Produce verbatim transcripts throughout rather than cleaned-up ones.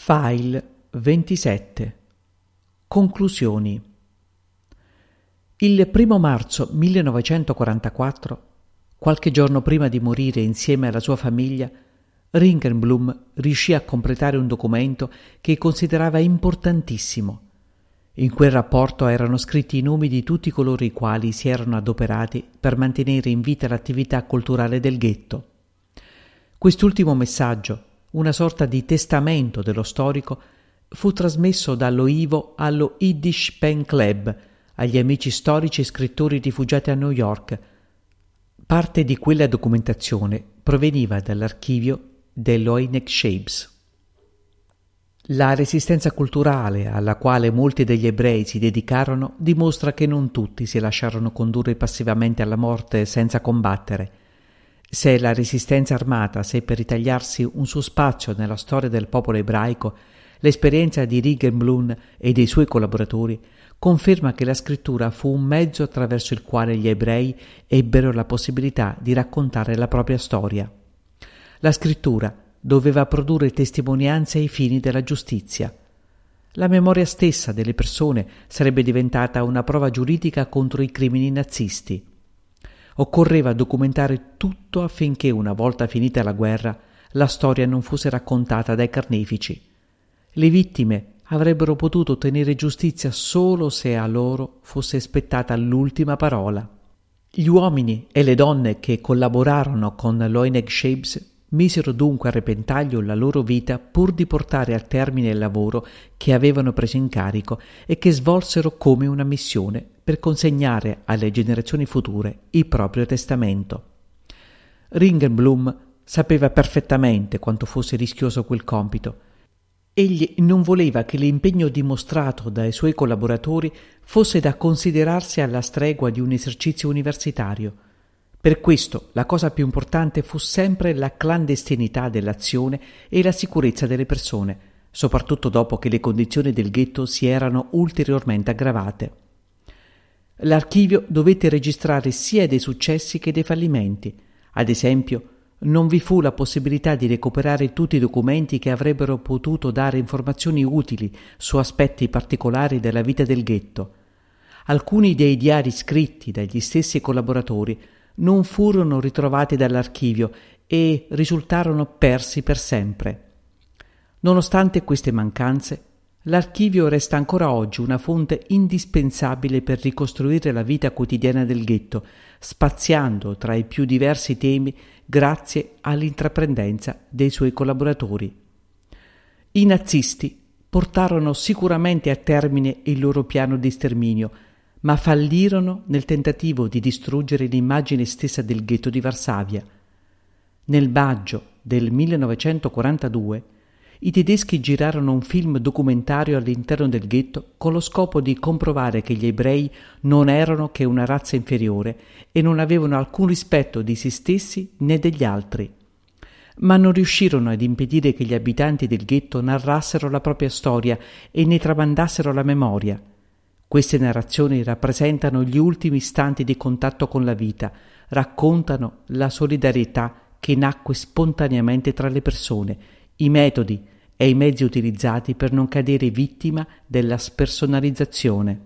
File ventisette. Conclusioni. Il primo marzo millenovecentoquarantaquattro, qualche giorno prima di morire insieme alla sua famiglia, Ringelblum riuscì a completare un documento che considerava importantissimo. In quel rapporto erano scritti i nomi di tutti coloro i quali si erano adoperati per mantenere in vita l'attività culturale del ghetto. Quest'ultimo messaggio, una sorta di testamento dello storico, fu trasmesso dallo I V O allo Yiddish Pen Club, agli amici storici e scrittori rifugiati a New York. Parte di quella documentazione proveniva dall'archivio dell'Oyneg Shapes. La resistenza culturale alla quale molti degli ebrei si dedicarono dimostra che non tutti si lasciarono condurre passivamente alla morte senza combattere. Se la resistenza armata seppe ritagliarsi un suo spazio nella storia del popolo ebraico, l'esperienza di Ringelblum e dei suoi collaboratori conferma che la scrittura fu un mezzo attraverso il quale gli ebrei ebbero la possibilità di raccontare la propria storia. La scrittura doveva produrre testimonianze ai fini della giustizia. La memoria stessa delle persone sarebbe diventata una prova giuridica contro i crimini nazisti. Occorreva documentare tutto affinché, una volta finita la guerra, la storia non fosse raccontata dai carnefici. Le vittime avrebbero potuto ottenere giustizia solo se a loro fosse spettata l'ultima parola. Gli uomini e le donne che collaborarono con l'Oyneg Shapes misero dunque a repentaglio la loro vita pur di portare a termine il lavoro che avevano preso in carico e che svolsero come una missione per consegnare alle generazioni future il proprio testamento. Ringelblum sapeva perfettamente quanto fosse rischioso quel compito. Egli non voleva che l'impegno dimostrato dai suoi collaboratori fosse da considerarsi alla stregua di un esercizio universitario. Per questo la cosa più importante fu sempre la clandestinità dell'azione e la sicurezza delle persone, soprattutto dopo che le condizioni del ghetto si erano ulteriormente aggravate. L'archivio dovette registrare sia dei successi che dei fallimenti. Ad esempio, non vi fu la possibilità di recuperare tutti i documenti che avrebbero potuto dare informazioni utili su aspetti particolari della vita del ghetto. Alcuni dei diari scritti dagli stessi collaboratori non furono ritrovati dall'archivio e risultarono persi per sempre. Nonostante queste mancanze, l'archivio resta ancora oggi una fonte indispensabile per ricostruire la vita quotidiana del ghetto, spaziando tra i più diversi temi grazie all'intraprendenza dei suoi collaboratori. I nazisti portarono sicuramente a termine il loro piano di sterminio, ma fallirono nel tentativo di distruggere l'immagine stessa del ghetto di Varsavia. Nel maggio del millenovecentoquarantadue i tedeschi girarono un film documentario all'interno del ghetto con lo scopo di comprovare che gli ebrei non erano che una razza inferiore e non avevano alcun rispetto di se stessi né degli altri. Ma non riuscirono ad impedire che gli abitanti del ghetto narrassero la propria storia e ne tramandassero la memoria. Queste narrazioni rappresentano gli ultimi istanti di contatto con la vita, raccontano la solidarietà che nacque spontaneamente tra le persone, i metodi e i mezzi utilizzati per non cadere vittima della spersonalizzazione.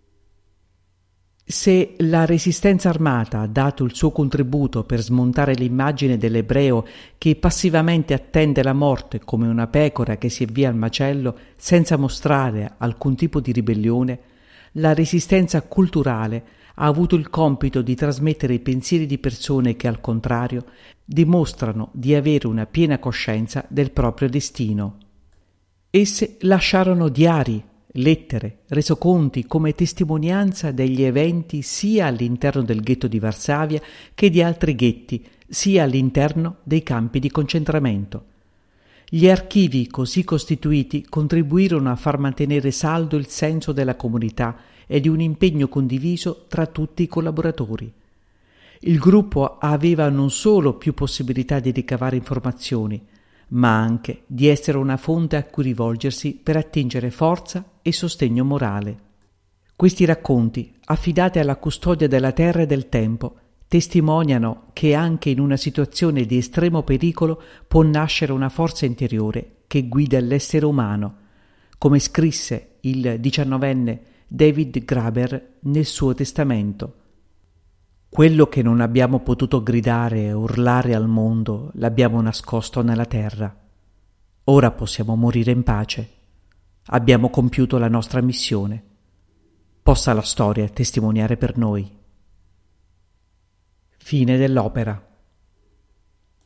Se la resistenza armata ha dato il suo contributo per smontare l'immagine dell'ebreo che passivamente attende la morte come una pecora che si avvia al macello senza mostrare alcun tipo di ribellione, la resistenza culturale ha avuto il compito di trasmettere i pensieri di persone che, al contrario, dimostrano di avere una piena coscienza del proprio destino. Esse lasciarono diari, lettere, resoconti come testimonianza degli eventi sia all'interno del ghetto di Varsavia che di altri ghetti, sia all'interno dei campi di concentramento. Gli archivi così costituiti contribuirono a far mantenere saldo il senso della comunità e di un impegno condiviso tra tutti i collaboratori. Il gruppo aveva non solo più possibilità di ricavare informazioni, ma anche di essere una fonte a cui rivolgersi per attingere forza e sostegno morale. Questi racconti, affidati alla custodia della terra e del tempo, testimoniano che anche in una situazione di estremo pericolo può nascere una forza interiore che guida l'essere umano, come scrisse il diciannovenne David Graeber nel suo testamento. Quello che non abbiamo potuto gridare e urlare al mondo l'abbiamo nascosto nella terra. Ora possiamo morire in pace. Abbiamo compiuto la nostra missione. Possa la storia testimoniare per noi. Fine dell'opera.